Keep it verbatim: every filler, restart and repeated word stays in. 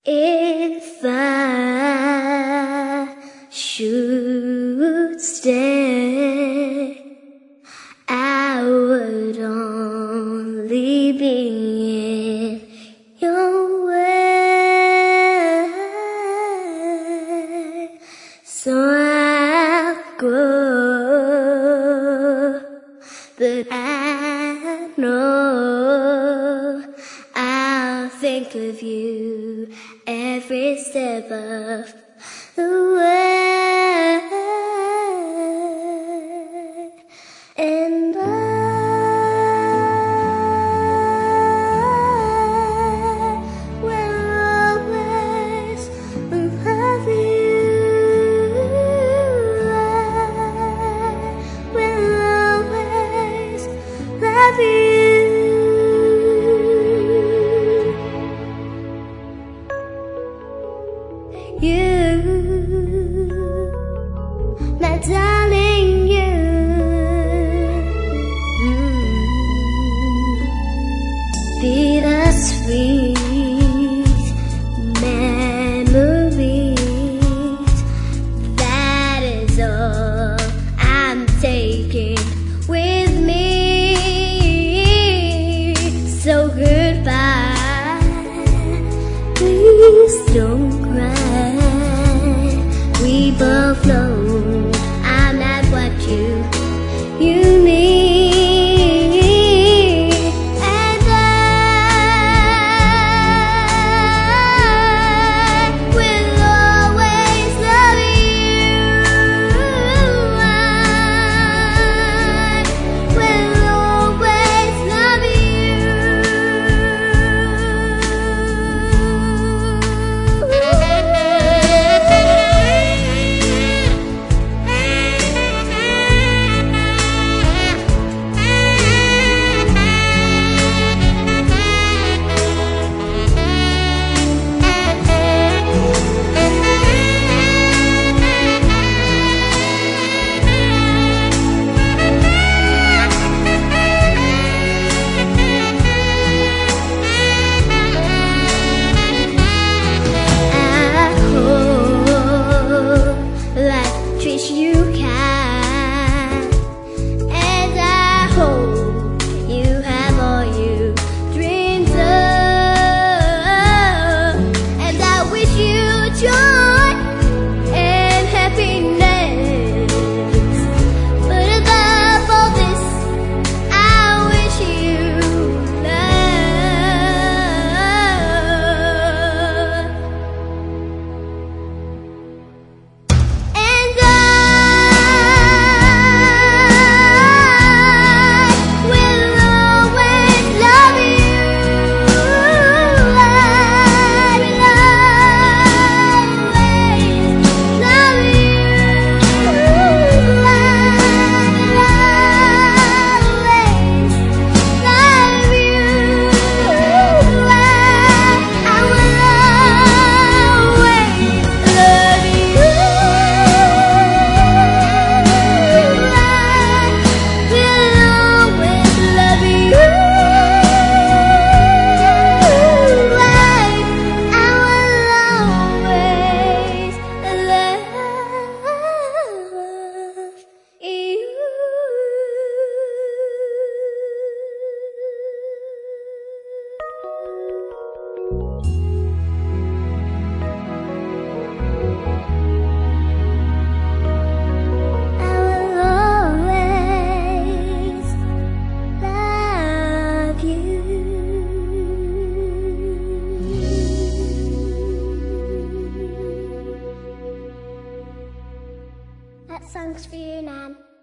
If I should stay, I would only be in your way. So I'll go, but I know I'll think of you every step of the way. And I will always love you. I will always love you. You, my darling, you, mm. Bittersweet memories, that is all I'm taking with me. So goodbye, please don't cry. We both know I'm not what you, you need. And I will always love you. I will always love you can, and I hope you have all you dreamed of, and I wish you joy and happiness. But above all this, I wish you love. And I that song's for you, Nan.